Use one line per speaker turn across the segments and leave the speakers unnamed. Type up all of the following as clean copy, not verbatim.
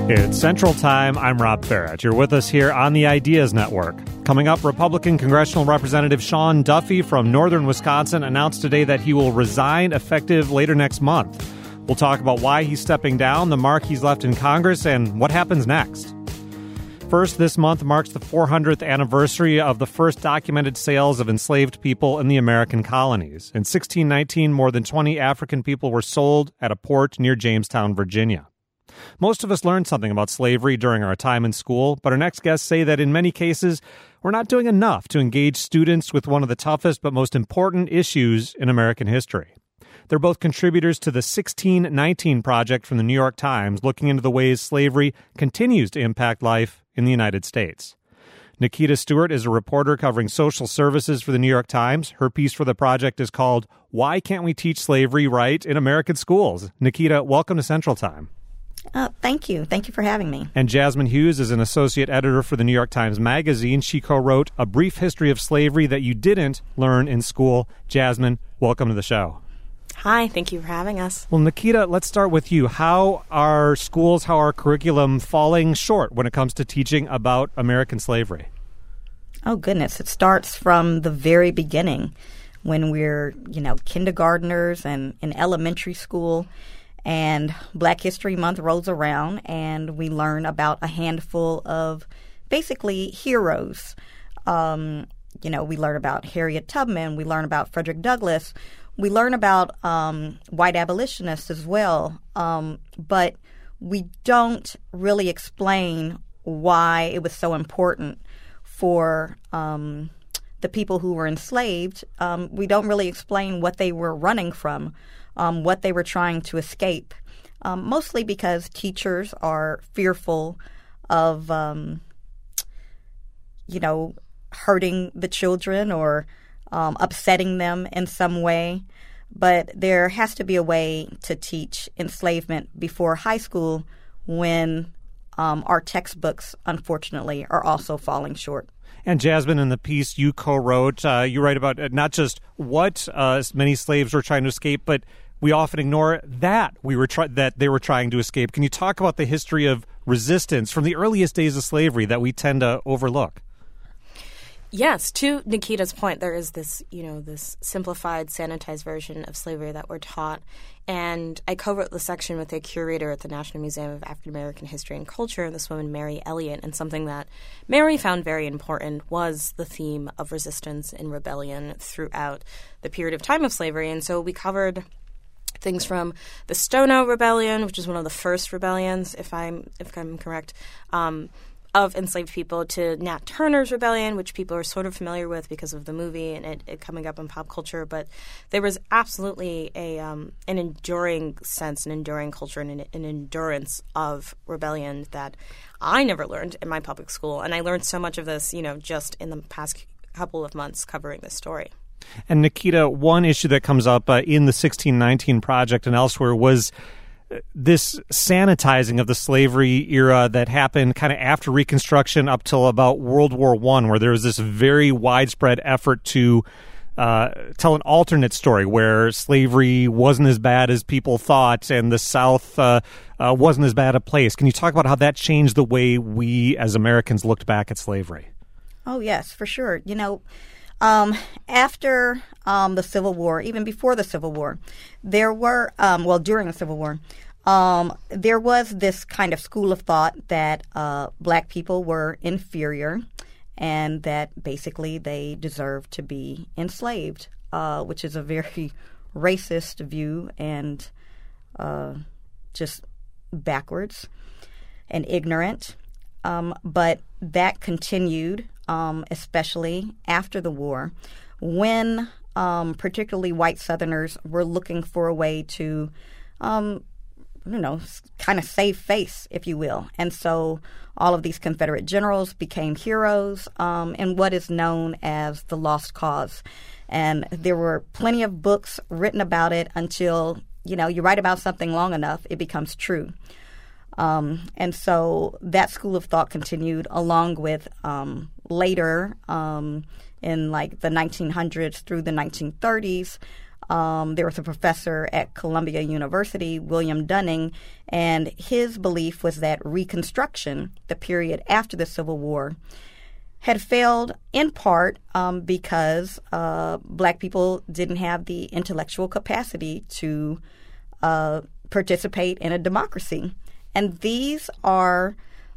It's Central Time. I'm Rob Farrett. You're with us here on the Ideas Network. Coming up, Republican Congressional Representative Sean Duffy from northern Wisconsin announced today that he will resign effective later next month. We'll talk about why he's stepping down, the mark he's left in Congress, and what happens next. First, this month marks the 400th anniversary of the first documented sales of enslaved people in the American colonies. In 1619, more than 20 African people were sold at a port near Jamestown, Virginia. Most of us learned something about slavery during our time in school, but our next guests say that in many cases, we're not doing enough to engage students with one of the toughest but most important issues in American history. They're both contributors to the 1619 Project from the New York Times, looking into the ways slavery continues to impact life in the United States. Nikita Stewart is a reporter covering social services for the New York Times. Her piece for the project is called "Why Can't We Teach Slavery Right in American Schools?" Nikita, welcome to Central Time.
Thank you. Thank you for having me.
And Jasmine Hughes is an associate editor for the New York Times Magazine. She co-wrote A Brief History of Slavery That You Didn't Learn in School. Jasmine, welcome to the show.
Hi, thank you for having us.
Well, Nikita, let's start with you. How are schools, how are curriculum falling short when it comes to teaching about American slavery?
Oh, goodness. It starts from the very beginning when we're, kindergartners and in elementary school. And Black History Month rolls around, and we learn about a handful of basically heroes. We learn about Harriet Tubman. We learn about Frederick Douglass. We learn about white abolitionists as well. But we don't really explain why it was so important for the people who were enslaved. We don't really explain what they were running from. What they were trying to escape, mostly because teachers are fearful of, hurting the children or upsetting them in some way. But there has to be a way to teach enslavement before high school when our textbooks, unfortunately, are also falling short.
And Jasmine, in the piece you co-wrote, you write about not just what many slaves were trying to escape, but we often ignore that that they were trying to escape. Can you talk about the history of resistance from the earliest days of slavery that we tend to overlook?
Yes, to Nikita's point, there is this, this simplified, sanitized version of slavery that we're taught. And I co-wrote the section with a curator at the National Museum of African American History and Culture, this woman, Mary Elliott. And something that Mary found very important was the theme of resistance and rebellion throughout the period of time of slavery. And so we covered things from the Stono Rebellion, which is one of the first rebellions, if I'm correct, of enslaved people, to Nat Turner's Rebellion, which people are sort of familiar with because of the movie and it coming up in pop culture. But there was absolutely an enduring sense, an enduring culture, and an endurance of rebellion that I never learned in my public school. And I learned so much of this, just in the past couple of months covering this story.
And Nikita, one issue that comes up in the 1619 Project and elsewhere was this sanitizing of the slavery era that happened kind of after Reconstruction up till about World War I, where there was this very widespread effort to tell an alternate story where slavery wasn't as bad as people thought and the South wasn't as bad a place. Can you talk about how that changed the way we as Americans looked back at slavery?
Oh, yes, for sure. After the Civil War, even before the Civil War, there were, during the Civil War, there was this kind of school of thought that Black people were inferior and that basically they deserved to be enslaved, which is a very racist view and just backwards and ignorant. But that continued, especially after the war, when particularly white Southerners were looking for a way to, kind of save face, if you will. And so all of these Confederate generals became heroes in what is known as the Lost Cause. And there were plenty of books written about it until, you write about something long enough, it becomes true. And so that school of thought continued along with later in like the 1900s through the 1930s, There was a professor at Columbia University, William Dunning, and his belief was that Reconstruction, the period after the Civil War, had failed in part because Black people didn't have the intellectual capacity to participate in a democracy. And these are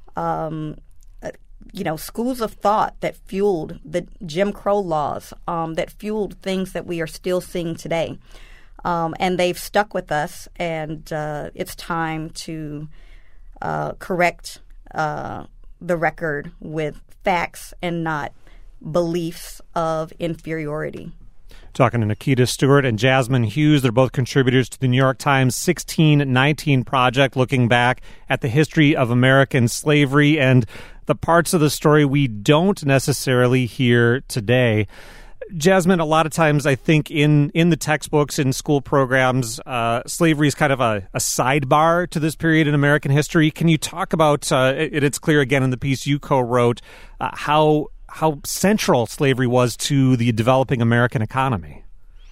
schools of thought that fueled the Jim Crow laws, that fueled things that we are still seeing today. And they've stuck with us, and it's time to correct the record with facts and not beliefs of inferiority.
Talking to Nikita Stewart and Jasmine Hughes. They're both contributors to the New York Times 1619 Project, looking back at the history of American slavery and the parts of the story we don't necessarily hear today. Jasmine, a lot of times I think in the textbooks, in school programs, slavery is kind of a sidebar to this period in American history. Can you talk about, it's clear again in the piece you co-wrote, how central slavery was to the developing American economy?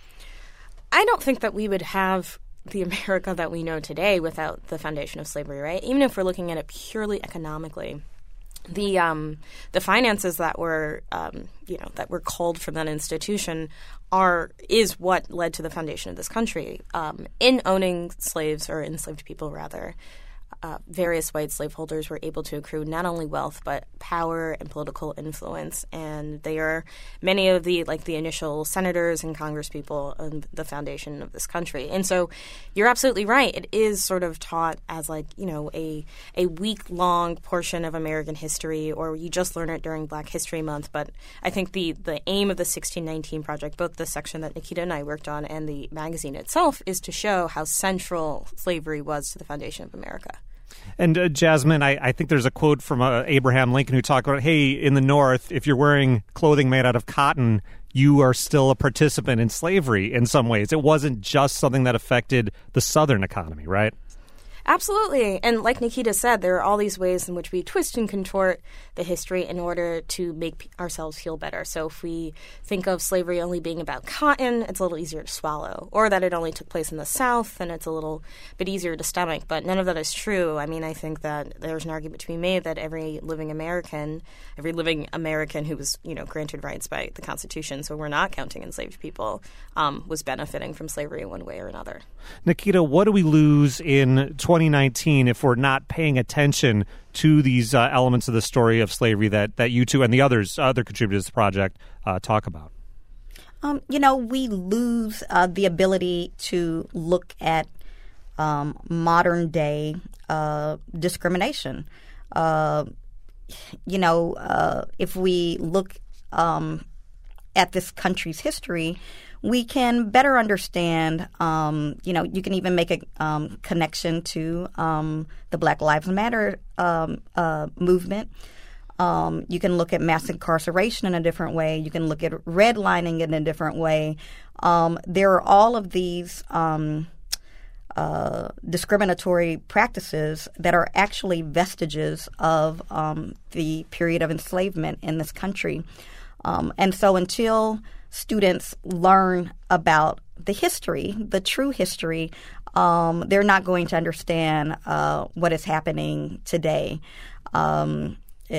I don't think that we would have the America that we know today without the foundation of slavery, right? Even if we're looking at it purely economically. The finances that were that were culled from that institution is what led to the foundation of this country. In owning slaves, or enslaved people rather, various white slaveholders were able to accrue not only wealth but power and political influence, and they are many of the initial senators and congresspeople in the foundation of this country. And so you're absolutely right. It is sort of taught as a week-long portion of American history, or you just learn it during Black History Month. But I think the aim of the 1619 Project, both the section that Nikita and I worked on and the magazine itself, is to show how central slavery was to the foundation of America.
And Jasmine, I think there's a quote from Abraham Lincoln who talked about, hey, in the North, if you're wearing clothing made out of cotton, you are still a participant in slavery in some ways. It wasn't just something that affected the Southern economy, right?
Absolutely. And like Nikita said, there are all these ways in which we twist and contort the history in order to make ourselves feel better. So if we think of slavery only being about cotton, it's a little easier to swallow. Or that it only took place in the South, and it's a little bit easier to stomach. But none of that is true. I mean, I think that there's an argument to be made that every living American who was, granted rights by the Constitution, so we're not counting enslaved people, was benefiting from slavery in one way or another.
Nikita, what do we lose in 2019 if we're not paying attention to these elements of the story of slavery that you two and the other contributors to the project talk about?
We lose the ability to look at modern day discrimination. If we look at this country's history, we can better understand, you can even make a connection to the Black Lives Matter movement. You can look at mass incarceration in a different way. You can look at redlining in a different way. There are all of these discriminatory practices that are actually vestiges of the period of enslavement in this country. And so until students learn about the history, the true history, they're not going to understand what is happening today. The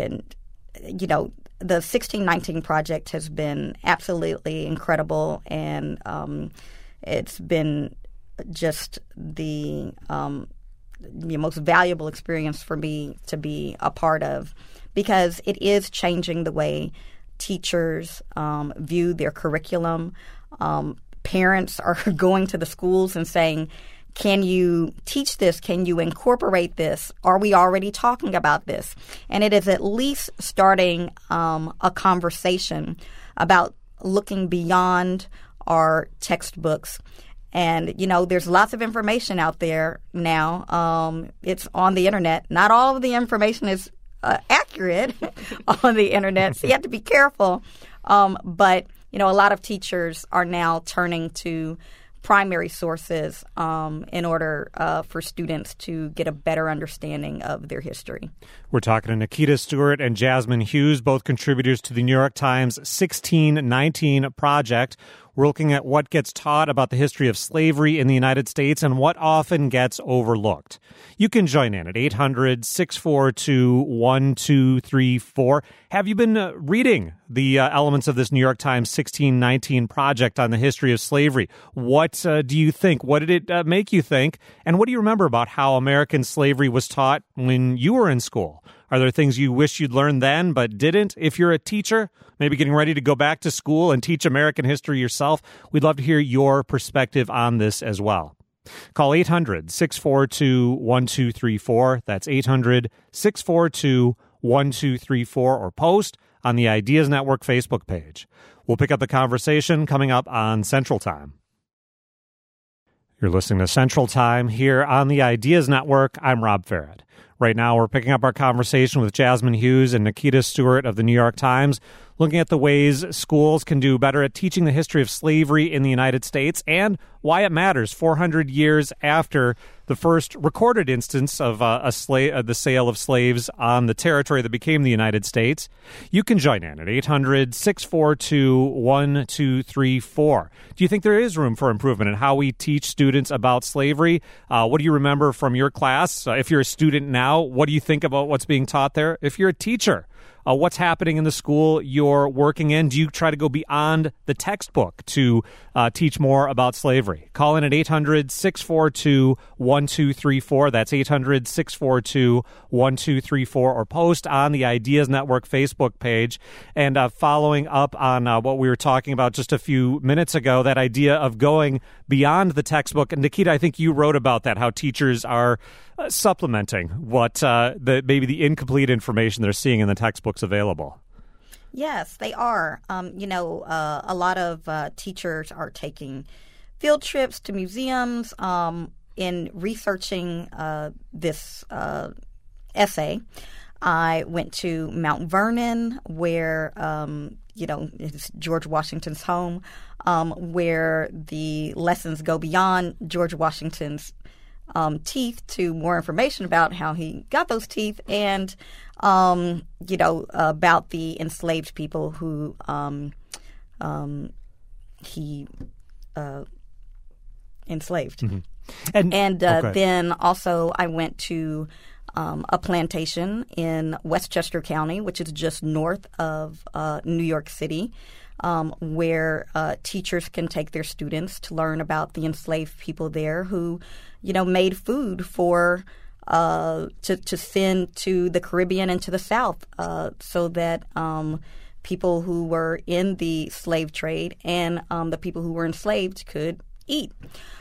1619 Project has been absolutely incredible, and it's been just the most valuable experience for me to be a part of, because it is changing the way teachers view their curriculum. Parents are going to the schools and saying, can you teach this? Can you incorporate this? Are we already talking about this? And it is at least starting a conversation about looking beyond our textbooks. And, there's lots of information out there now. It's on the internet. Not all of the information is accurate on the internet, so you have to be careful. But a lot of teachers are now turning to primary sources in order for students to get a better understanding of their history.
We're talking to Nikita Stewart and Jasmine Hughes, both contributors to the New York Times 1619 Project. We're looking at what gets taught about the history of slavery in the United States and what often gets overlooked. You can join in at 800-642-1234. Have you been reading the elements of this New York Times 1619 project on the history of slavery? What do you think? What did it make you think? And what do you remember about how American slavery was taught when you were in school? Are there things you wish you'd learned then but didn't? If you're a teacher, maybe getting ready to go back to school and teach American history yourself, we'd love to hear your perspective on this as well. Call 800-642-1234. That's 800-642-1234 or post on the Ideas Network Facebook page. We'll pick up the conversation coming up on Central Time. You're listening to Central Time here on the Ideas Network. I'm Rob Farrett. Right now, we're picking up our conversation with Jasmine Hughes and Nikita Stewart of the New York Times, looking at the ways schools can do better at teaching the history of slavery in the United States and why it matters 400 years after the first recorded instance of the sale of slaves on the territory that became the United States. You can join in at 800-642-1234. Do you think there is room for improvement in how we teach students about slavery? What do you remember from your class? If you're a student now, what do you think about what's being taught there? If you're a teacher, what's happening in the school you're working in? Do you try to go beyond the textbook to teach more about slavery? Call in at 800-642-1234. That's 800-642-1234 or post on the Ideas Network Facebook page. And following up on what we were talking about just a few minutes ago, that idea of going beyond the textbook. And Nikita, I think you wrote about that, how teachers are supplementing what maybe the incomplete information they're seeing in the textbooks available.
Yes, they are. A lot of teachers are taking field trips to museums. In researching this essay, I went to Mount Vernon, where it's George Washington's home, where the lessons go beyond George Washington's teeth to more information about how he got those teeth and, about the enslaved people who he enslaved.
Mm-hmm.
Then also I went to a plantation in Westchester County, which is just north of New York City, where teachers can take their students to learn about the enslaved people there who, made food for to send to the Caribbean and to the South, so that people who were in the slave trade and the people who were enslaved could eat.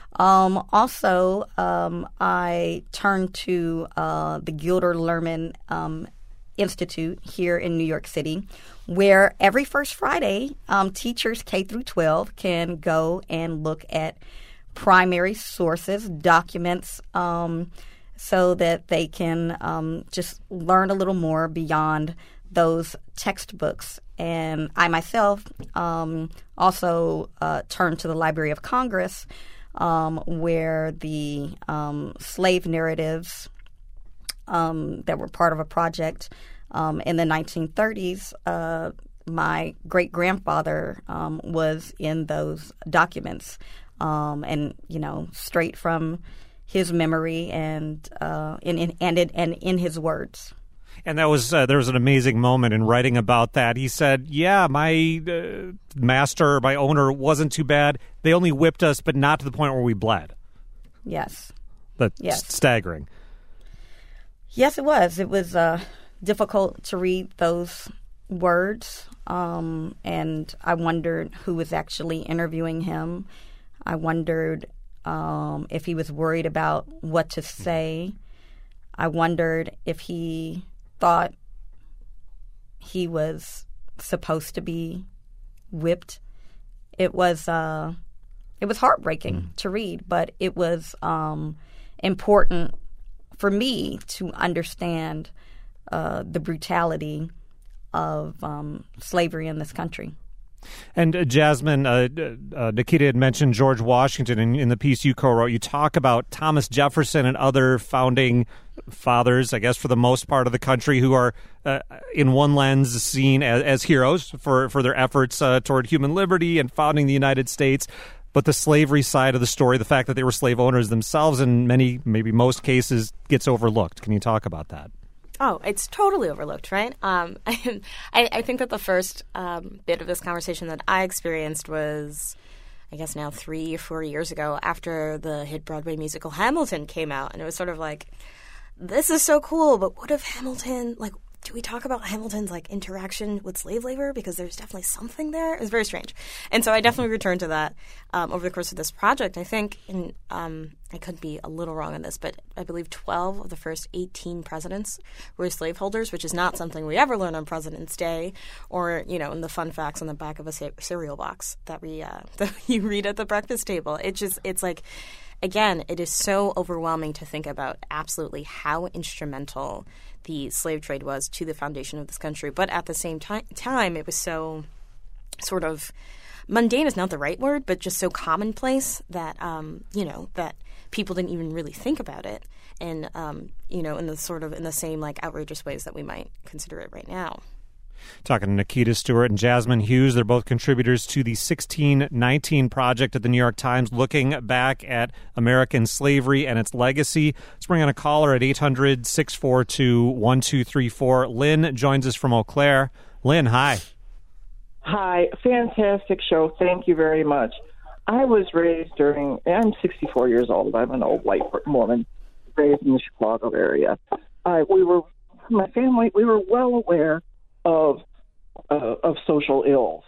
Also, I turned to the Gilder Lehrman Institute here in New York City, where every first Friday, teachers K through 12 can go and look at primary sources, documents, so that they can just learn a little more beyond those textbooks. And I myself also turned to the Library of Congress, where the slave narratives that were part of a project in the 1930s, my great-grandfather was in those documents, and straight from his memory and in his words.
And that was there was an amazing moment in writing about that. He said, "Yeah, my master, my owner wasn't too bad. They only whipped us, but not to the point where we bled."
Yes,
that's staggering.
Yes, it was. It was difficult to read those words, and I wondered who was actually interviewing him. I wondered if he was worried about what to say. I wondered if he thought he was supposed to be whipped. It was heartbreaking to read, but it was important for me to understand the brutality of slavery in this country.
And Jasmine, Nikita had mentioned George Washington in the piece you co-wrote. You talk about Thomas Jefferson and other founding fathers, I guess, for the most part of the country, who are, in one lens, seen as heroes for their efforts toward human liberty and founding the United States. But the slavery side of the story, the fact that they were slave owners themselves in many, maybe most cases, gets overlooked. Can you talk about that?
Oh, it's totally overlooked, right? I think that the first bit of this conversation that I experienced was, I guess now 3 or 4 years ago, after the hit Broadway musical Hamilton came out. And it was sort of like, this is so cool, but what if Hamilton, like, do we talk about Hamilton's, like, interaction with slave labor? Because there's definitely something there. It was very strange. And so I definitely returned to that over the course of this project. I think, and I could be a little wrong on this, but I believe 12 of the first 18 presidents were slaveholders, which is not something we ever learn on President's Day or, you know, in the fun facts on the back of a cereal box that that you read at the breakfast table. It's like, again, it is so overwhelming to think about absolutely how instrumental the slave trade was to the foundation of this country. But at the same time, it was so sort of mundane is not the right word, but just so commonplace that, that people didn't even really think about it. And, in the same like outrageous ways that we might consider it right now.
Talking to Nikita Stewart and Jasmine Hughes. They're both contributors to the 1619 Project at the New York Times, looking back at American slavery and its legacy. Let's bring on a caller at 800-642-1234. Lynn joins us from Eau Claire. Lynn, hi.
Hi. Fantastic show. Thank you very much. I was raised I'm 64 years old. I'm an old white woman raised in the Chicago area. My family, we were well aware of social ills,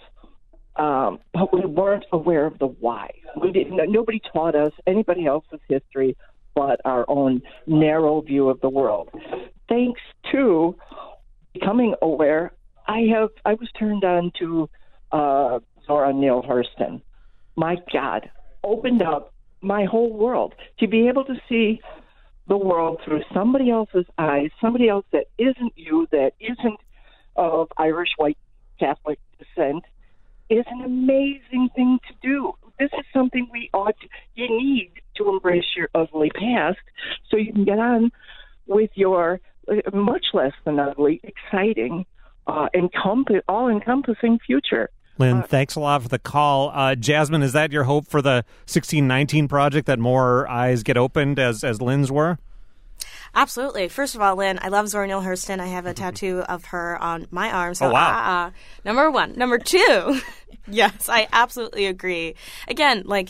but we weren't aware of the why. Nobody taught us anybody else's history but our own narrow view of the world. Thanks to becoming aware, I was turned on to Zora Neale Hurston. My God, opened up my whole world to be able to see the world through somebody else's eyes, somebody else that isn't you, that isn't of Irish white Catholic descent, is an amazing thing to do. This is something you need to embrace your ugly past so you can get on with your much less than ugly, exciting, all-encompassing future.
Lynn, thanks a lot for the call. Jasmine, is that your hope for the 1619 Project, that more eyes get opened as Lynn's were?
Absolutely. First of all, Lynn, I love Zora Neale Hurston. I have a tattoo of her on my arm. So,
oh, wow.
Number one. Number two, yes, I absolutely agree. Again, the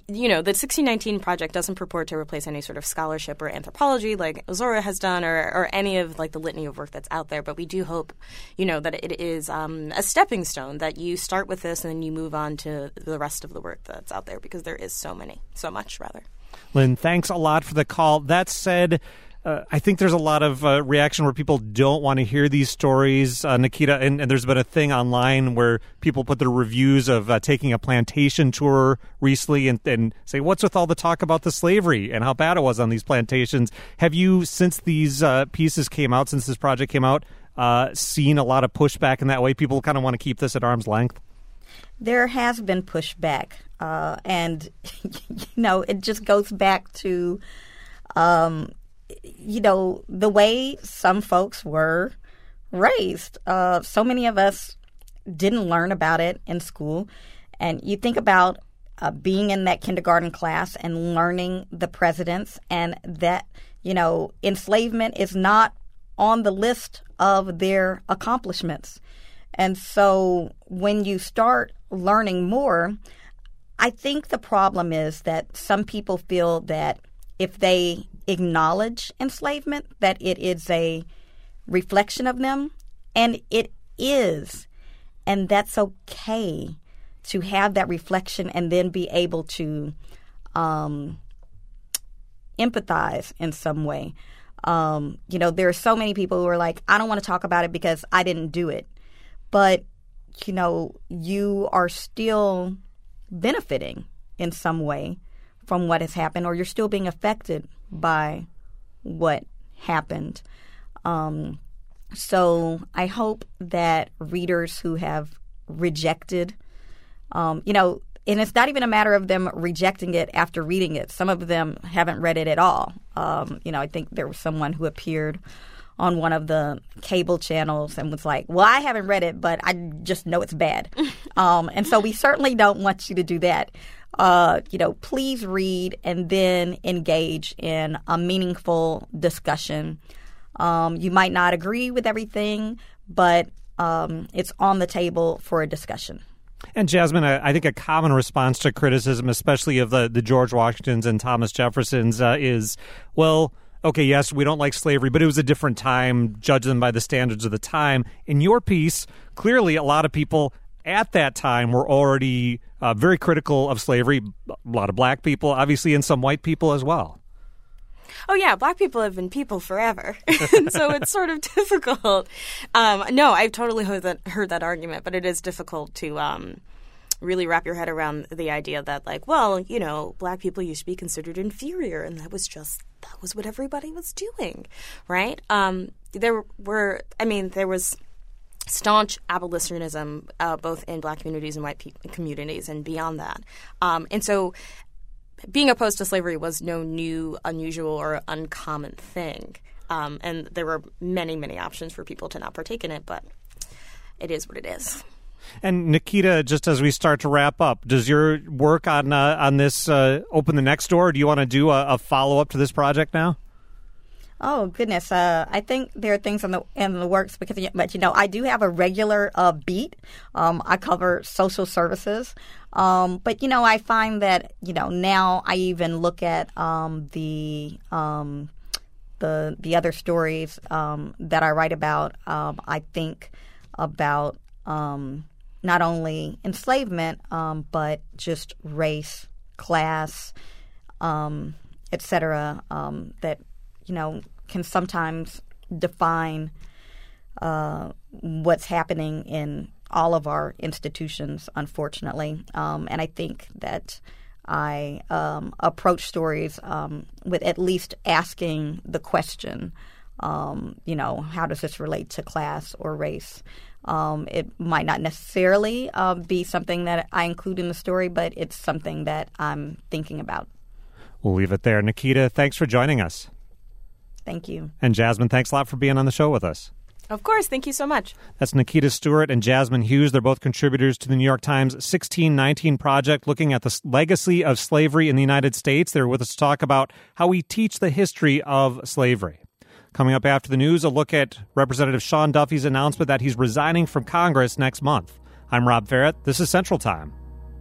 1619 Project doesn't purport to replace any sort of scholarship or anthropology like Zora has done or any of the litany of work that's out there. But we do hope, that it is a stepping stone, that you start with this and then you move on to the rest of the work that's out there, because there is so much.
Lynn, thanks a lot for the call. That said, I think there's a lot of reaction where people don't want to hear these stories, Nikita, and there's been a thing online where people put their reviews of taking a plantation tour recently and say, what's with all the talk about the slavery and how bad it was on these plantations? Have you, since these pieces came out, since this project came out, seen a lot of pushback in that way? People kind of want to keep this at arm's length?
There has been pushback, and, it just goes back to the way some folks were raised. So many of us didn't learn about it in school. And you think about being in that kindergarten class and learning the presidents, and that, enslavement is not on the list of their accomplishments. And so when you start learning more, I think the problem is that some people feel that if they acknowledge enslavement, that it is a reflection of them, and it is. And that's okay to have that reflection and then be able to empathize in some way. There are so many people who are like, I don't want to talk about it because I didn't do it. But, you are still benefiting in some way from what has happened, or you're still being affected by what happened. So I hope that readers who have rejected And it's not even a matter of them rejecting it after reading it. Some of them haven't read it at all. I think there was someone who appeared on one of the cable channels and was like, well, I haven't read it, but I just know it's bad. And so we certainly don't want you to do that. Please read and then engage in a meaningful discussion. You might not agree with everything, but it's on the table for a discussion.
And Jasmine, I think a common response to criticism, especially of the George Washingtons and Thomas Jeffersons, is, well, okay, yes, we don't like slavery, but it was a different time, judge them by the standards of the time. In your piece, clearly a lot of people at that time were already very critical of slavery, a lot of black people, obviously, and some white people as well.
Oh, yeah, black people have been people forever. And so it's sort of difficult. No, I've totally heard that argument, but it is difficult to really wrap your head around the idea that, black people used to be considered inferior, and that was what everybody was doing, right? There was staunch abolitionism both in black communities and white communities and beyond that. And so being opposed to slavery was no new, unusual, or uncommon thing. And there were many, many options for people to not partake in it, but it is what it is.
And Nikita, just as we start to wrap up, does your work on this open the next door? Do you want to do a follow-up to this project now?
Oh, goodness. I think there are things in the works but I do have a regular beat. I cover social services. But I find that, now I even look at the other stories that I write about. I think about not only enslavement, but just race, class, et cetera, that can sometimes define what's happening in all of our institutions, unfortunately. And I think that I approach stories with at least asking the question, how does this relate to class or race? It might not necessarily be something that I include in the story, but it's something that I'm thinking about.
We'll leave it there. Nikita, thanks for joining us.
Thank you.
And Jasmine, thanks a lot for being on the show with us.
Of course. Thank you so much.
That's Nikita Stewart and Jasmine Hughes. They're both contributors to the New York Times 1619 Project, looking at the legacy of slavery in the United States. They're with us to talk about how we teach the history of slavery. Coming up after the news, a look at Representative Sean Duffy's announcement that he's resigning from Congress next month. I'm Rob Farrett. This is Central Time.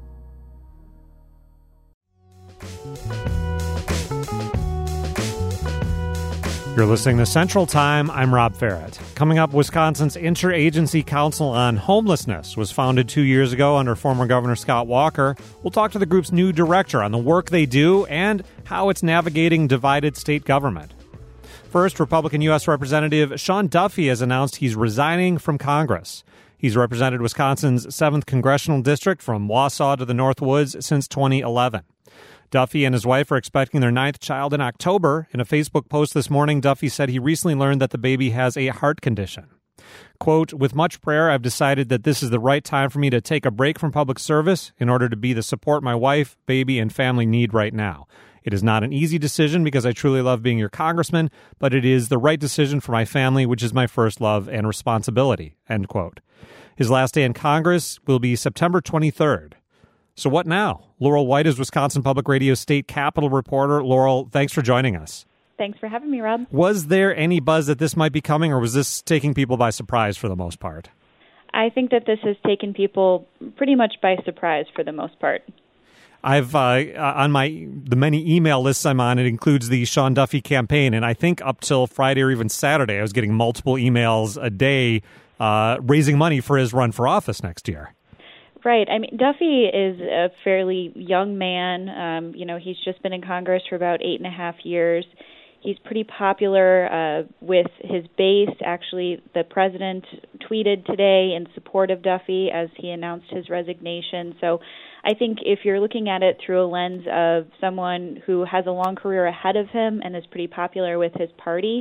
You're listening to Central Time. I'm Rob Farrett. Coming up, Wisconsin's Interagency Council on Homelessness was founded 2 years ago under former Governor Scott Walker. We'll talk to the group's new director on the work they do and how it's navigating divided state government. First, Republican U.S. Representative Sean Duffy has announced he's resigning from Congress. He's represented Wisconsin's 7th Congressional District from Wausau to the Northwoods since 2011. Duffy and his wife are expecting their 9th child in October. In a Facebook post this morning, Duffy said he recently learned that the baby has a heart condition. Quote, "With much prayer, I've decided that this is the right time for me to take a break from public service in order to be the support my wife, baby, and family need right now. It is not an easy decision because I truly love being your congressman, but it is the right decision for my family, which is my first love and responsibility." End quote. His last day in Congress will be September 23rd. So what now? Laurel White is Wisconsin Public Radio's state capitol reporter. Laurel, thanks for joining us.
Thanks for having me, Rob.
Was there any buzz that this might be coming, or was this taking people by surprise for the most part?
I think that this has taken people pretty much by surprise for the most part.
I've on the many email lists I'm on, it includes the Sean Duffy campaign, and I think up till Friday or even Saturday, I was getting multiple emails a day raising money for his run for office next year.
Right. I mean, Duffy is a fairly young man. He's just been in Congress for about 8.5 years. He's pretty popular with his base. Actually, the president tweeted today in support of Duffy as he announced his resignation. So I think if you're looking at it through a lens of someone who has a long career ahead of him and is pretty popular with his party,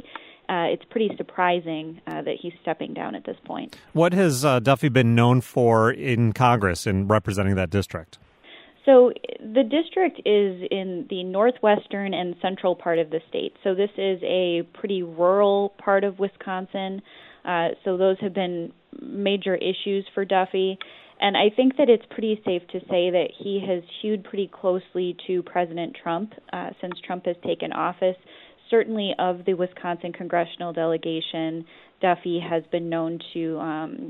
it's pretty surprising that he's stepping down at this point.
What has Duffy been known for in Congress in representing that district?
So the district is in the northwestern and central part of the state. So this is a pretty rural part of Wisconsin. So those have been major issues for Duffy. And I think that it's pretty safe to say that he has hewed pretty closely to President Trump since Trump has taken office. Certainly of the Wisconsin congressional delegation, Duffy has been known to,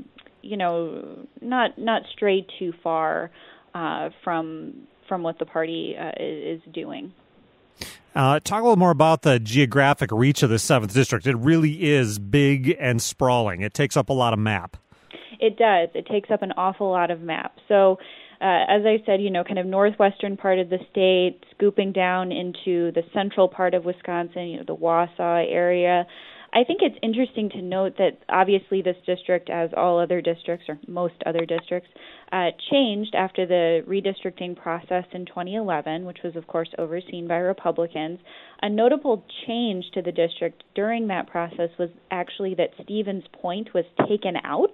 not stray too far from what the party is doing.
Talk a little more about the geographic reach of the 7th District. It really is big and sprawling. It takes up a lot of map.
It does. It takes up an awful lot of map. So, as I said, kind of northwestern part of the state, scooping down into the central part of Wisconsin, the Wausau area. I think it's interesting to note that obviously this district, as all other districts or most other districts, changed after the redistricting process in 2011, which was, of course, overseen by Republicans. A notable change to the district during that process was actually that Stevens Point was taken out.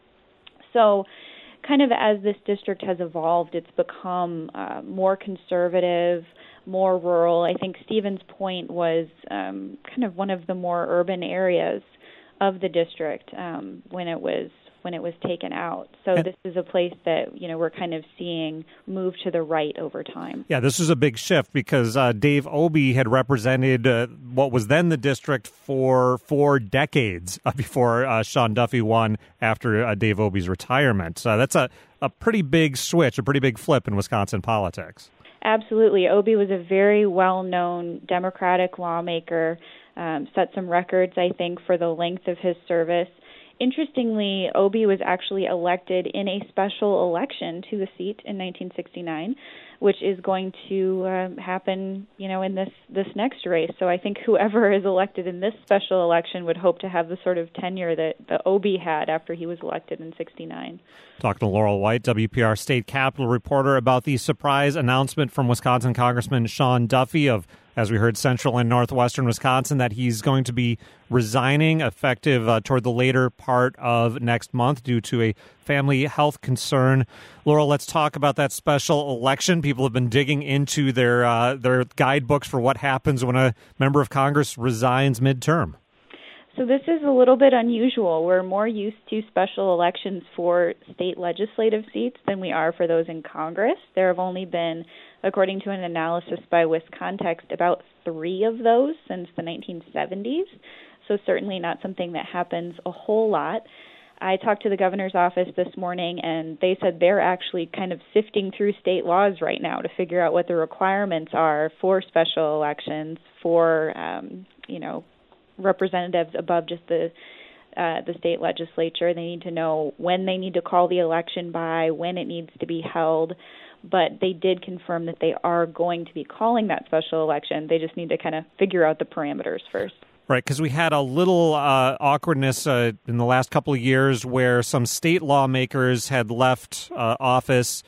So kind of as this district has evolved, it's become more conservative, more rural. I think Stevens Point was kind of one of the more urban areas of the district when it was taken out. So this is a place that we're kind of seeing move to the right over time.
Yeah, this was a big shift because Dave Obey had represented what was then the district for 4 decades before Sean Duffy won after Dave Obey's retirement. So that's a pretty big switch, a pretty big flip in Wisconsin politics.
Absolutely. Obey was a very well-known Democratic lawmaker, set some records, I think, for the length of his service. Interestingly, Obey was actually elected in a special election to the seat in 1969, which is going to happen, in this next race. So I think whoever is elected in this special election would hope to have the sort of tenure that the Obey had after he was elected in 69.
Talking to Laurel White, WPR State Capitol reporter, about the surprise announcement from Wisconsin Congressman Sean Duffy of, as we heard, central and northwestern Wisconsin, that he's going to be resigning effective toward the later part of next month due to a family health concern. Laurel, let's talk about that special election. People have been digging into their guidebooks for what happens when a member of Congress resigns midterm.
So this is a little bit unusual. We're more used to special elections for state legislative seats than we are for those in Congress. There have only been, according to an analysis by WisContext, about 3 of those since the 1970s. So certainly not something that happens a whole lot. I talked to the governor's office this morning, and they said they're actually kind of sifting through state laws right now to figure out what the requirements are for special elections, for representatives above just the state legislature. They need to know when they need to call the election by, when it needs to be held. But they did confirm that they are going to be calling that special election. They just need to kind of figure out the parameters first.
Right, because we had a little awkwardness in the last couple of years where some state lawmakers had left office,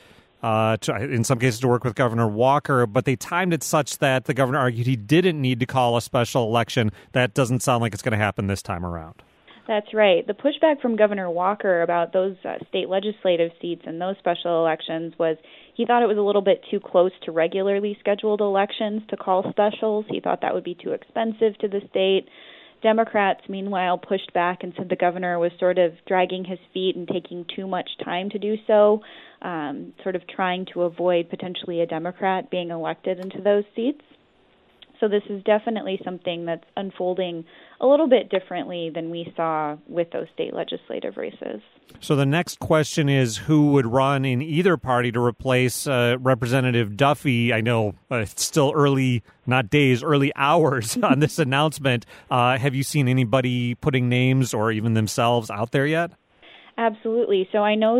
in some cases to work with Governor Walker, but they timed it such that the governor argued he didn't need to call a special election. That doesn't sound like it's going to happen this time around.
That's right. The pushback from Governor Walker about those state legislative seats and those special elections was he thought it was a little bit too close to regularly scheduled elections to call specials. He thought that would be too expensive to the state. Democrats, meanwhile, pushed back and said the governor was sort of dragging his feet and taking too much time to do so, sort of trying to avoid potentially a Democrat being elected into those seats. So this is definitely something that's unfolding a little bit differently than we saw with those state legislative races.
So the next question is who would run in either party to replace Representative Duffy. I know it's still early, not days, early hours on this announcement. Have you seen anybody putting names or even themselves out there yet?
Absolutely. So I know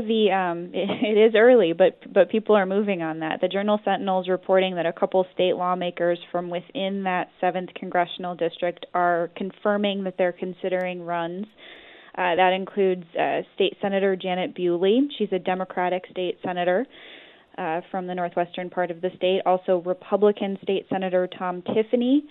it is early, but people are moving on that. The Journal-Sentinel is reporting that a couple state lawmakers from within that 7th congressional district are confirming that they're considering runs. That includes State Senator Janet Bewley. She's a Democratic state senator from the northwestern part of the state. Also, Republican State Senator Tom Tiffany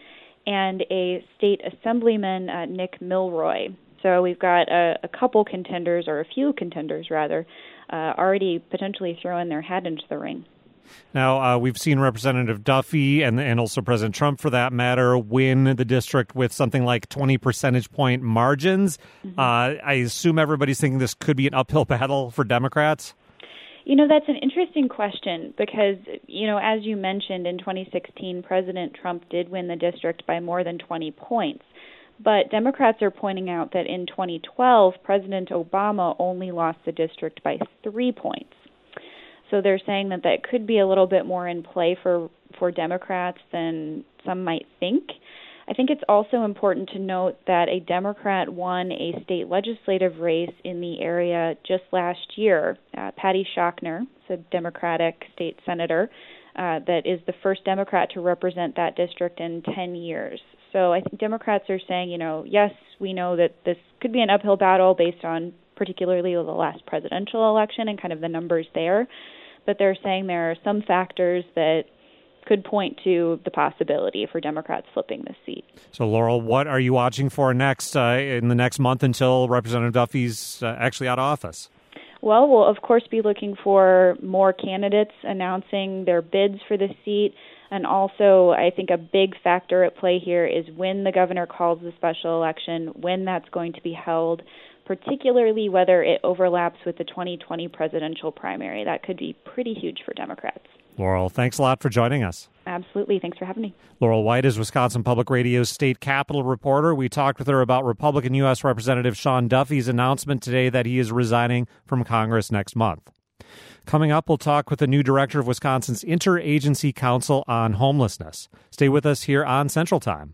and a state assemblyman, Nick Milroy. So we've got a couple contenders, or a few contenders rather, already potentially throwing their hat into the ring.
Now, we've seen Representative Duffy and also President Trump, for that matter, win the district with something like 20 percentage point margins. Mm-hmm. I assume everybody's thinking this could be an uphill battle for Democrats.
That's an interesting question because, as you mentioned, in 2016, President Trump did win the district by more than 20 points. But Democrats are pointing out that in 2012, President Obama only lost the district by 3 points. So they're saying that could be a little bit more in play for Democrats than some might think. I think it's also important to note that a Democrat won a state legislative race in the area just last year. Patty Shockner, a Democratic state senator, that is the first Democrat to represent that district in 10 years. So I think Democrats are saying, yes, we know that this could be an uphill battle based on particularly the last presidential election and kind of the numbers there. But they're saying there are some factors that could point to the possibility for Democrats flipping this seat.
So, Laurel, what are you watching for next in the next month until Representative Duffy's actually out of office?
Well, we'll, of course, be looking for more candidates announcing their bids for the seat. And also, I think a big factor at play here is when the governor calls the special election, when that's going to be held, particularly whether it overlaps with the 2020 presidential primary. That could be pretty huge for Democrats.
Laurel, thanks a lot for joining us.
Absolutely. Thanks for having me.
Laurel White is Wisconsin Public Radio's state capitol reporter. We talked with her about Republican U.S. Representative Sean Duffy's announcement today that he is resigning from Congress next month. Coming up, we'll talk with the new director of Wisconsin's Interagency Council on Homelessness. Stay with us here on Central Time.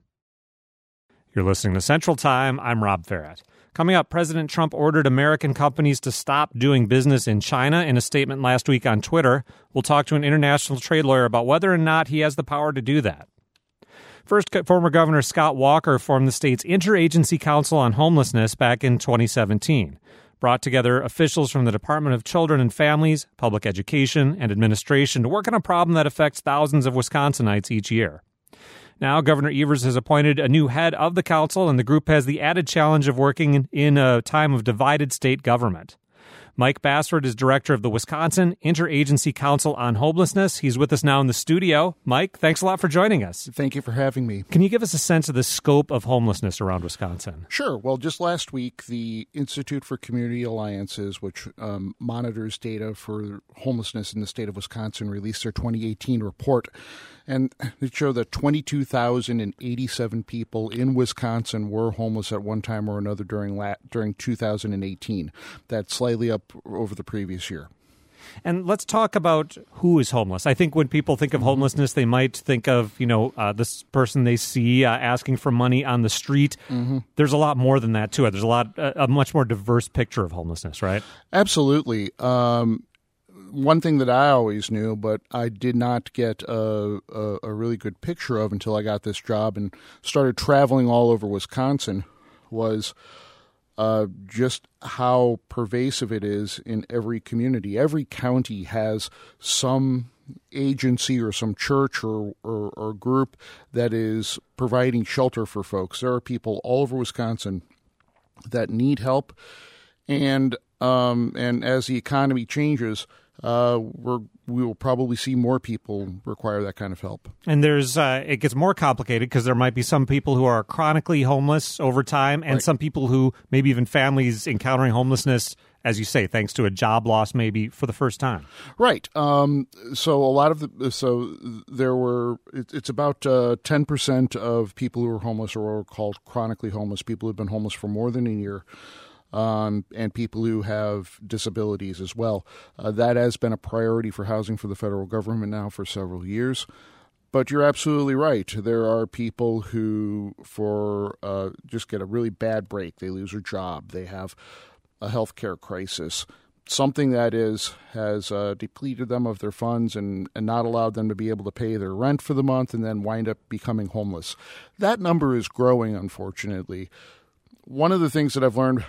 You're listening to Central Time. I'm Rob Ferret. Coming up, President Trump ordered American companies to stop doing business in China in a statement last week on Twitter. We'll talk to an international trade lawyer about whether or not he has the power to do that. First, former Governor Scott Walker formed the state's Interagency Council on Homelessness back in 2017. Brought together officials from the Department of Children and Families, Public Education, and Administration to work on a problem that affects thousands of Wisconsinites each year. Now, Governor Evers has appointed a new head of the council, and the group has the added challenge of working in a time of divided state government. Mike Bassford is director of the Wisconsin Interagency Council on Homelessness. He's with us now in the studio. Mike, thanks a lot for joining us.
Thank you for having me.
Can you give us a sense of the scope of homelessness around Wisconsin?
Sure. Well, just last week, the Institute for Community Alliances, which monitors data for homelessness in the state of Wisconsin, released their 2018 report. And it showed that 22,087 people in Wisconsin were homeless at one time or another during 2018. That's slightly up over the previous year.
And let's talk about who is homeless. I think when people think of homelessness, they might think of, this person they see asking for money on the street. Mm-hmm. There's a lot more than that, too. There's a much more diverse picture of homelessness, right?
Absolutely. One thing that I always knew, but I did not get a really good picture of until I got this job and started traveling all over Wisconsin, was just how pervasive it is in every community. Every county has some agency or some church or group that is providing shelter for folks. There are people all over Wisconsin that need help, and as the economy changes, we will probably see more people require that kind of help. And
there's it gets more complicated because there might be some people who are chronically homeless over time, and some people who maybe even families encountering homelessness, as you say, thanks to a job loss maybe for the first time.
Right. So a lot of it's about 10% of people who are homeless or are called chronically homeless, people who have been homeless for more than a year. And people who have disabilities as well. That has been a priority for housing for the federal government now for several years. But you're absolutely right. There are people who just get a really bad break. They lose their job. They have a health care crisis, something that has depleted them of their funds and not allowed them to be able to pay their rent for the month and then wind up becoming homeless. That number is growing, unfortunately. One of the things that I've learned,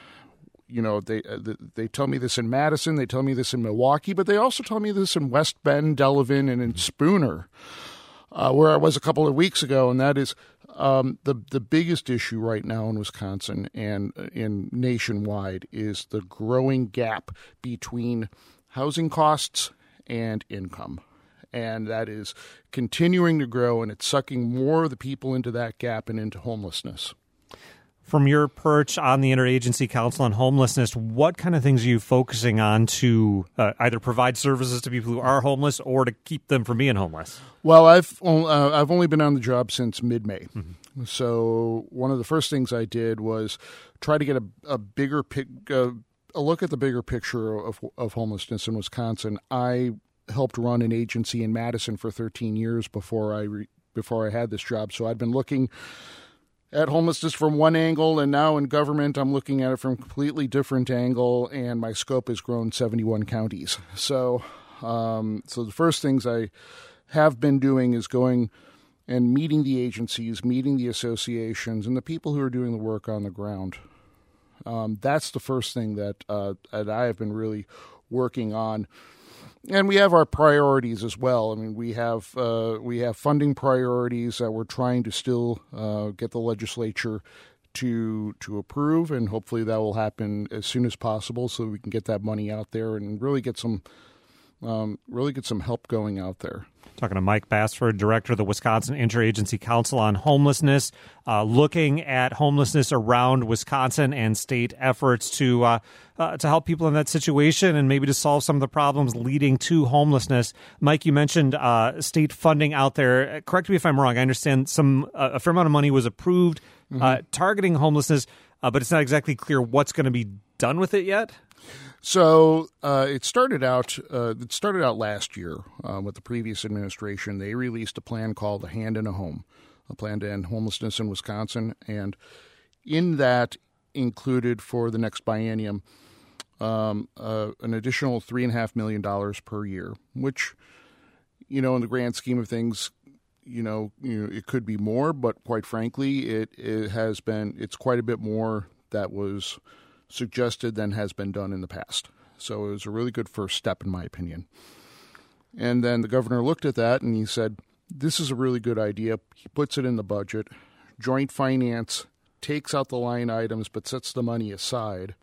they tell me this in Madison, they tell me this in Milwaukee, but they also tell me this in West Bend, Delavan, and in Spooner, where I was a couple of weeks ago, and that is The biggest issue right now in Wisconsin and in nationwide is the growing gap between housing costs and income. And that is continuing to grow, and it's sucking more of the people into that gap and into homelessness.
From your perch on the Interagency Council on Homelessness, what kind of things are you focusing on to either provide services to people who are homeless or to keep them from being homeless?
Well, I've only been on the job since mid-May. Mm-hmm. So one of the first things I did was try to get a look at the bigger picture of homelessness in Wisconsin. I helped run an agency in Madison for 13 years before I had this job. So I'd been looking at homelessness from one angle, and now in government I'm looking at it from a completely different angle, and my scope has grown 71 counties. So the first things I have been doing is going and meeting the agencies, meeting the associations, and the people who are doing the work on the ground. That's the first thing that I have been really working on. And we have our priorities as well. I mean, we have funding priorities that we're trying to still get the legislature to approve, and hopefully that will happen as soon as possible, so we can get that money out there and really get some help going out there.
Talking to Mike Bassford, Director of the Wisconsin Interagency Council on Homelessness, looking at homelessness around Wisconsin and state efforts to help people in that situation and maybe to solve some of the problems leading to homelessness. Mike, you mentioned state funding out there. Correct me if I'm wrong. I understand a fair amount of money was approved targeting homelessness, but it's not exactly clear what's going to be done with it yet.
So it started out last year with the previous administration. They released a plan called A Hand in a Home, a plan to end homelessness in Wisconsin, and in that included for the next biennium an additional $3.5 million per year, which, in the grand scheme of things, it could be more, but quite frankly, it's quite a bit more that was suggested than has been done in the past. So it was a really good first step, in my opinion. And then the governor looked at that and he said, this is a really good idea. He puts it in the budget. Joint finance takes out the line items but sets the money aside.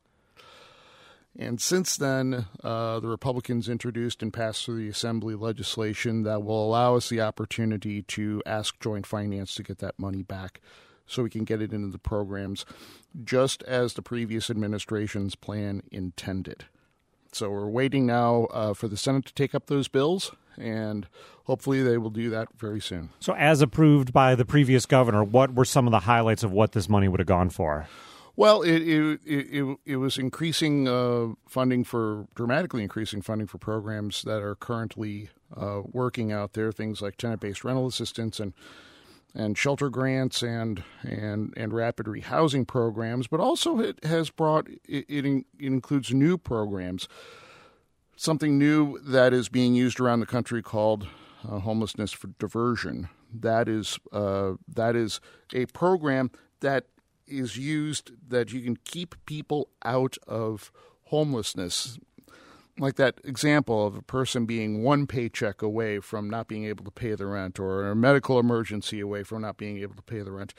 And since then, the Republicans introduced and passed through the Assembly legislation that will allow us the opportunity to ask joint finance to get that money back, so we can get it into the programs, just as the previous administration's plan intended. So we're waiting now for the Senate to take up those bills, and hopefully they will do that very soon.
So as approved by the previous governor, what were some of the highlights of what this money would have gone for?
Well, it was dramatically increasing funding for programs that are currently working out there, things like tenant-based rental assistance and shelter grants and rapid rehousing programs, but also it includes new programs. Something new that is being used around the country called homelessness for diversion. That is a program that is used that you can keep people out of homelessness. Like that example of a person being one paycheck away from not being able to pay the rent, or a medical emergency away from not being able to pay the rent.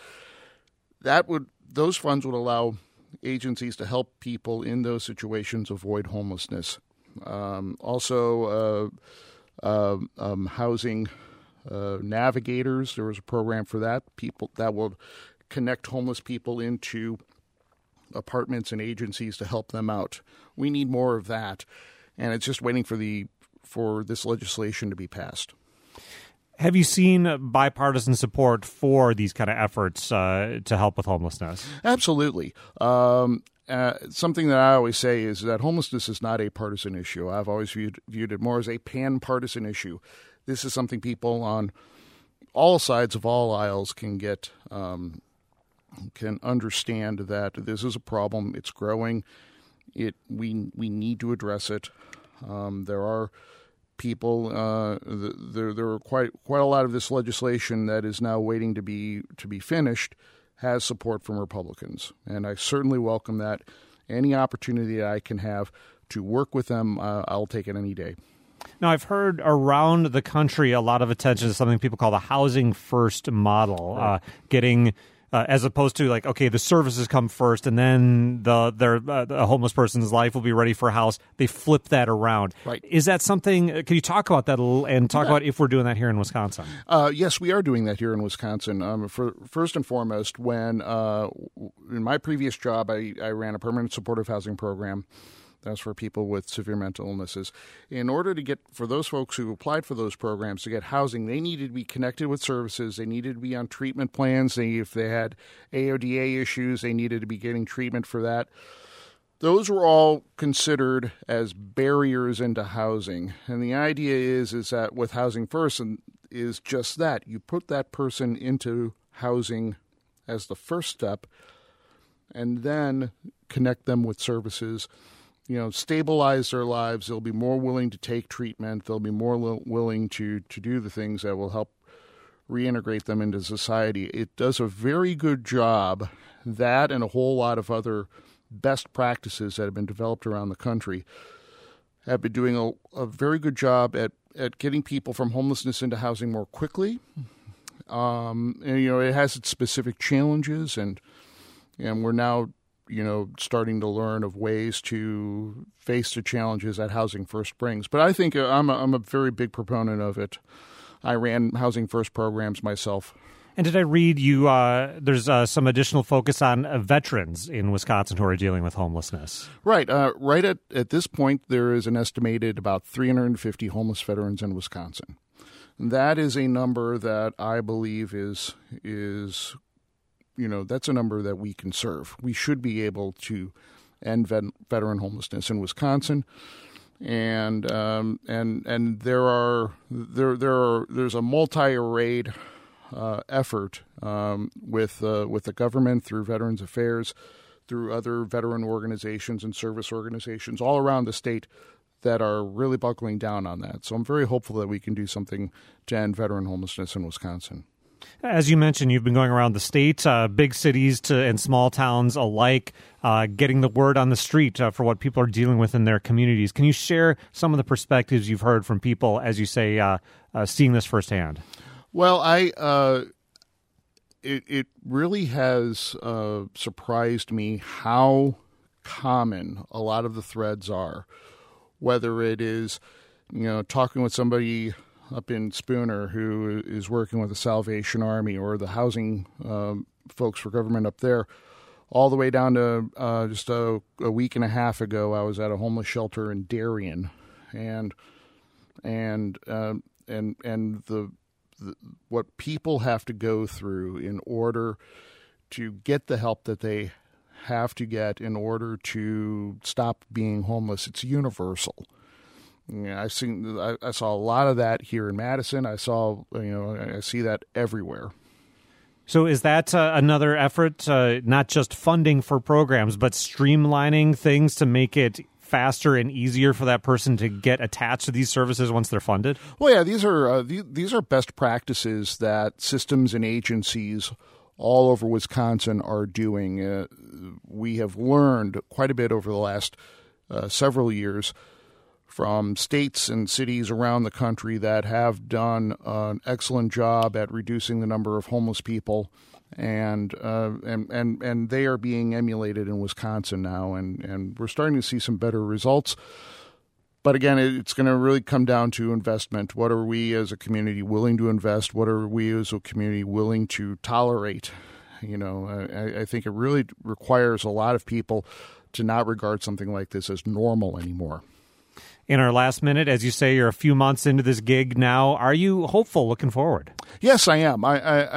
Those funds would allow agencies to help people in those situations avoid homelessness. Also, housing navigators. There was a program for that. People that would connect homeless people into apartments and agencies to help them out. We need more of that. And it's just waiting for this legislation to be passed.
Have you seen bipartisan support for these kind of efforts to help with homelessness?
Absolutely. Something that I always say is that homelessness is not a partisan issue. I've always viewed it more as a pan-partisan issue. This is something people on all sides of all aisles can understand that this is a problem. It's growing. We need to address it. There are people. There are quite a lot of this legislation that is now waiting to be finished has support from Republicans, and I certainly welcome that. Any opportunity that I can have to work with them, I'll take it any day.
Now, I've heard around the country a lot of attention to something people call the housing first model, getting as opposed to like, okay, the services come first and then the homeless person's life will be ready for a house. They flip that around.
Right.
Is that something, can you talk about that a little and talk about if we're doing that here in Wisconsin?
Yes, we are doing that here in Wisconsin. First and foremost, when in my previous job, I ran a permanent supportive housing program. That's for people with severe mental illnesses. In order to get, for those folks who applied for those programs to get housing, they needed to be connected with services. They needed to be on treatment plans. If they had AODA issues, they needed to be getting treatment for that. Those were all considered as barriers into housing. And the idea is that with Housing First is just that. You put that person into housing as the first step and then connect them with services. Stabilize their lives. They'll be more willing to take treatment. They'll be more willing to do the things that will help reintegrate them into society. It does a very good job, that and a whole lot of other best practices that have been developed around the country have been doing a very good job at getting people from homelessness into housing more quickly. It has its specific challenges, and we're now starting to learn of ways to face the challenges that Housing First brings. But I think I'm a very big proponent of it. I ran Housing First programs myself.
And did I read you, there's some additional focus on veterans in Wisconsin who are dealing with homelessness? Right.
Right at this point, there is an estimated about 350 homeless veterans in Wisconsin. And that is a number that I believe is that's a number that we can serve. We should be able to end veteran homelessness in Wisconsin, and there's a multi-arrayed effort with the government, through Veterans Affairs, through other veteran organizations and service organizations all around the state that are really buckling down on that. So I'm very hopeful that we can do something to end veteran homelessness in Wisconsin.
As you mentioned, you've been going around the state, big cities and small towns alike, getting the word on the street for what people are dealing with in their communities. Can you share some of the perspectives you've heard from people, as you say, seeing this firsthand?
Well, it really has surprised me how common a lot of the threads are, whether it is, talking with somebody up in Spooner who is working with the Salvation Army or the housing folks for government up there, all the way down to just a week and a half ago, I was at a homeless shelter in Darien, and what people have to go through in order to get the help that they have to get in order to stop being homeless. It's universal. I saw a lot of that here in Madison. I see that everywhere.
So is that another effort, not just funding for programs, but streamlining things to make it faster and easier for that person to get attached to these services once they're funded?
Well, yeah, these are best practices that systems and agencies all over Wisconsin are doing. We have learned quite a bit over the last several years from states and cities around the country that have done an excellent job at reducing the number of homeless people, and they are being emulated in Wisconsin now, and we're starting to see some better results. But again, it's going to really come down to investment. What are we as a community willing to invest? What are we as a community willing to tolerate? I think it really requires a lot of people to not regard something like this as normal anymore.
In our last minute, as you say, you're a few months into this gig now. Are you hopeful looking forward?
Yes, I am.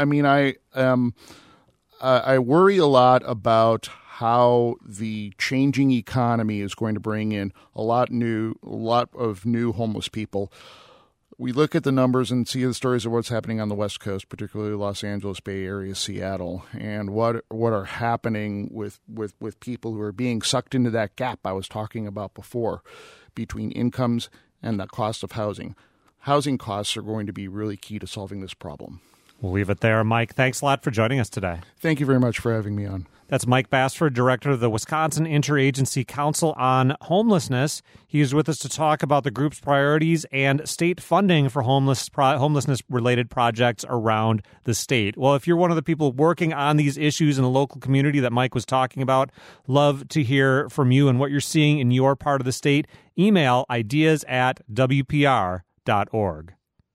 I worry a lot about how the changing economy is going to bring in a lot of new homeless people. We look at the numbers and see the stories of what's happening on the West Coast, particularly Los Angeles, Bay Area, Seattle, and what are happening with people who are being sucked into that gap I was talking about before between incomes and the cost of housing. Housing costs are going to be really key to solving this problem.
We'll leave it there. Mike, thanks a lot for joining us today.
Thank you very much for having me on.
That's Mike Bassford, director of the Wisconsin Interagency Council on Homelessness. He is with us to talk about the group's priorities and state funding for homelessness-related projects around the state. Well, if you're one of the people working on these issues in the local community that Mike was talking about, love to hear from you and what you're seeing in your part of the state. Email ideas@wpr.org.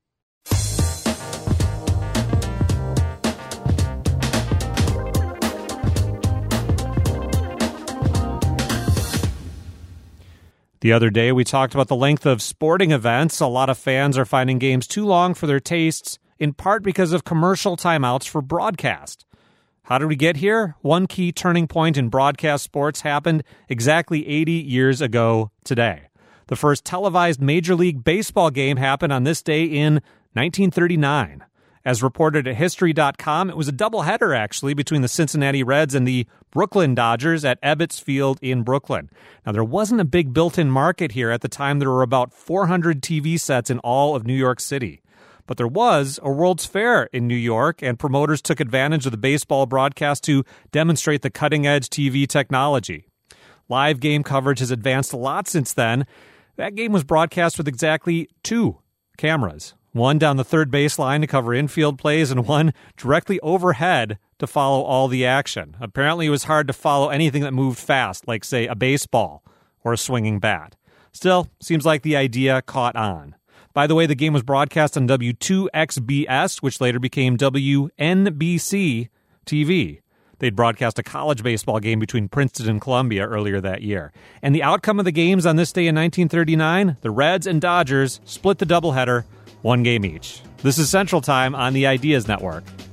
The other day, we talked about the length of sporting events. A lot of fans are finding games too long for their tastes, in part because of commercial timeouts for broadcast. How did we get here? One key turning point in broadcast sports happened exactly 80 years ago today. The first televised Major League Baseball game happened on this day in 1939. As reported at History.com, it was a doubleheader, actually, between the Cincinnati Reds and the Brooklyn Dodgers at Ebbets Field in Brooklyn. Now, there wasn't a big built-in market here. At the time, there were about 400 TV sets in all of New York City. But there was a World's Fair in New York, and promoters took advantage of the baseball broadcast to demonstrate the cutting-edge TV technology. Live game coverage has advanced a lot since then. That game was broadcast with exactly 2 cameras. One down the third baseline to cover infield plays and one directly overhead to follow all the action. Apparently, it was hard to follow anything that moved fast, like, say, a baseball or a swinging bat. Still, seems like the idea caught on. By the way, the game was broadcast on W2XBS, which later became WNBC TV. They'd broadcast a college baseball game between Princeton and Columbia earlier that year. And the outcome of the games on this day in 1939, the Reds and Dodgers split the doubleheader, 1 game each. This is Central Time on the Ideas Network.